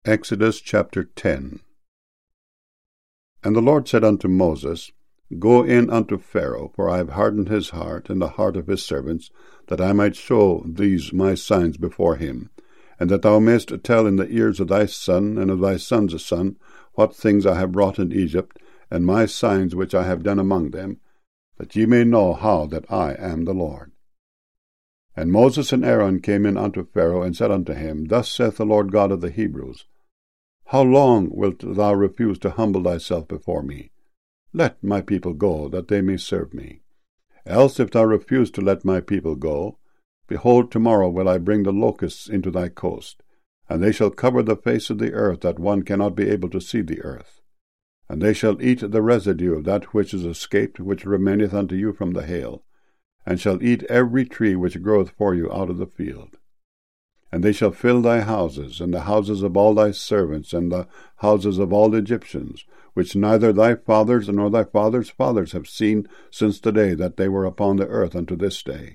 Exodus chapter 10. And the Lord said unto Moses, Go in unto Pharaoh, for I have hardened his heart and the heart of his servants, that I might show these my signs before him, and that thou mayest tell in the ears of thy son and of thy son's son what things I have wrought in Egypt, and my signs which I have done among them, that ye may know how that I am the Lord. And Moses and Aaron came in unto Pharaoh, and said unto him, Thus saith the Lord God of the Hebrews, How long wilt thou refuse to humble thyself before me? Let my people go, that they may serve me. Else if thou refuse to let my people go, behold, tomorrow will I bring the locusts into thy coast, and they shall cover the face of the earth, that one cannot be able to see the earth. And they shall eat the residue of that which is escaped, which remaineth unto you from the hail, and shall eat every tree which groweth for you out of the field. And they shall fill thy houses, and the houses of all thy servants, and the houses of all the Egyptians, which neither thy fathers nor thy fathers' fathers have seen since the day that they were upon the earth unto this day.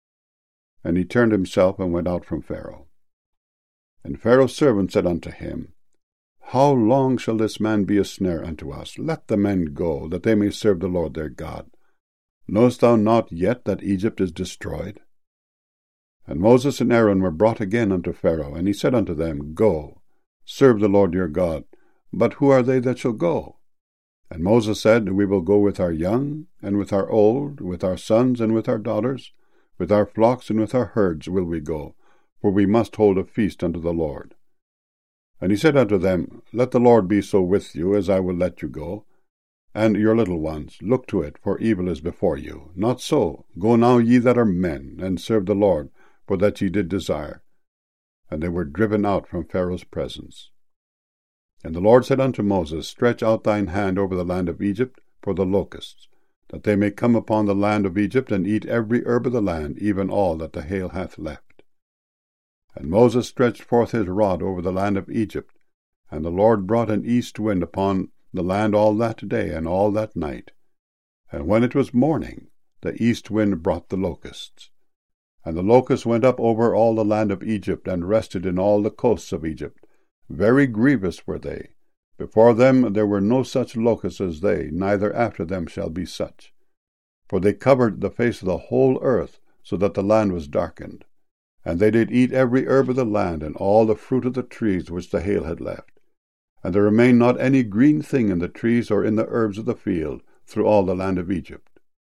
And he turned himself and went out from Pharaoh. And Pharaoh's servant said unto him, How long shall this man be a snare unto us? Let the men go, that they may serve the Lord their God. Knowest thou not yet that Egypt is destroyed? And Moses and Aaron were brought again unto Pharaoh, and he said unto them, Go, serve the Lord your God. But who are they that shall go? And Moses said, We will go with our young, and with our old, with our sons, and with our daughters, with our flocks, and with our herds will we go, for we must hold a feast unto the Lord. And he said unto them, Let the Lord be so with you, as I will let you go. And your little ones, look to it, for evil is before you. Not so. Go now ye that are men, and serve the Lord, for that ye did desire. And they were driven out from Pharaoh's presence. And the Lord said unto Moses, Stretch out thine hand over the land of Egypt for the locusts, that they may come upon the land of Egypt, and eat every herb of the land, even all that the hail hath left. And Moses stretched forth his rod over the land of Egypt, and the Lord brought an east wind upon the land all that day and all that night. And when it was morning, the east wind brought the locusts. And the locusts went up over all the land of Egypt, and rested in all the coasts of Egypt. Very grievous were they. Before them there were no such locusts as they, neither after them shall be such. For they covered the face of the whole earth, so that the land was darkened. And they did eat every herb of the land, and all the fruit of the trees which the hail had left. And there remained not any green thing in the trees or in the herbs of the field through all the land of Egypt.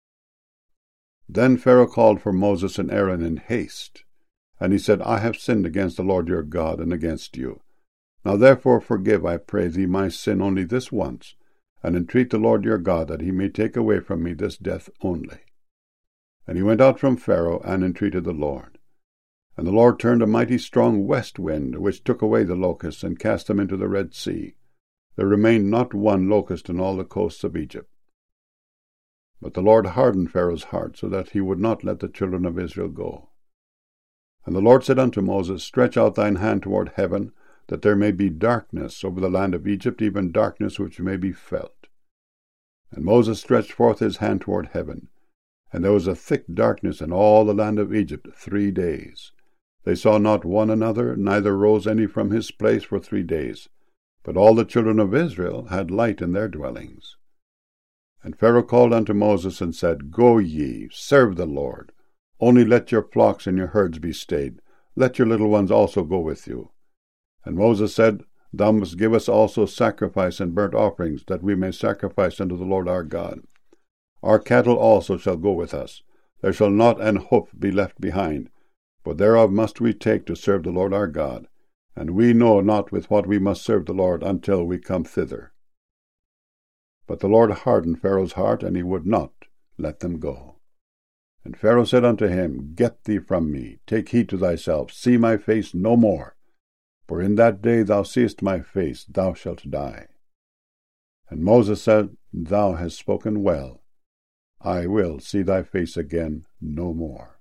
Then Pharaoh called for Moses and Aaron in haste, and he said, I have sinned against the Lord your God and against you. Now therefore forgive, I pray thee, my sin only this once, and entreat the Lord your God that he may take away from me this death only. And he went out from Pharaoh and entreated the Lord. And the Lord turned a mighty strong west wind, which took away the locusts, and cast them into the Red Sea. There remained not one locust in all the coasts of Egypt. But the Lord hardened Pharaoh's heart, so that he would not let the children of Israel go. And the Lord said unto Moses, Stretch out thine hand toward heaven, that there may be darkness over the land of Egypt, even darkness which may be felt. And Moses stretched forth his hand toward heaven, and there was a thick darkness in all the land of Egypt 3 days. They saw not one another, neither rose any from his place for 3 days. But all the children of Israel had light in their dwellings. And Pharaoh called unto Moses, and said, Go ye, serve the Lord. Only let your flocks and your herds be stayed. Let your little ones also go with you. And Moses said, Thou must give us also sacrifice and burnt offerings, that we may sacrifice unto the Lord our God. Our cattle also shall go with us. There shall not an hoof be left behind, for thereof must we take to serve the Lord our God. And we know not with what we must serve the Lord until we come thither. But the Lord hardened Pharaoh's heart, and he would not let them go. And Pharaoh said unto him, Get thee from me, take heed to thyself, see my face no more. For in that day thou seest my face, thou shalt die. And Moses said, Thou hast spoken well. I will see thy face again no more.